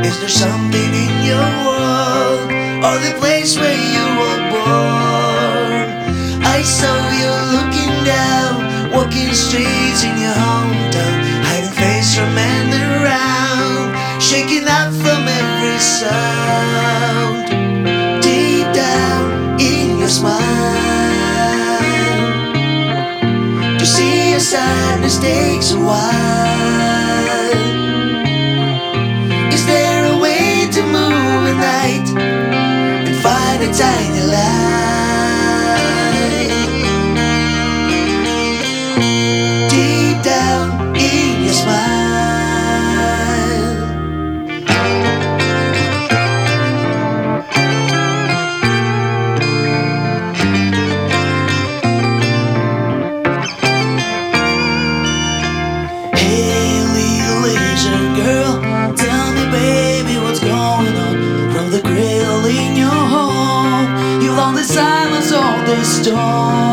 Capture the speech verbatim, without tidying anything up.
Is there something in your world, or the place where you were born? I saw you looking down, walking streets in your hometown, hiding face from and around, shaking out from every sound. Deep down in your smile, to see your sadness takes a while. Is there a way to move at night and find a tiny light? Deep down in your smile. Hey little Asian girl, tell me baby what's going on. From the cradle in your home, you love the silence of the storm.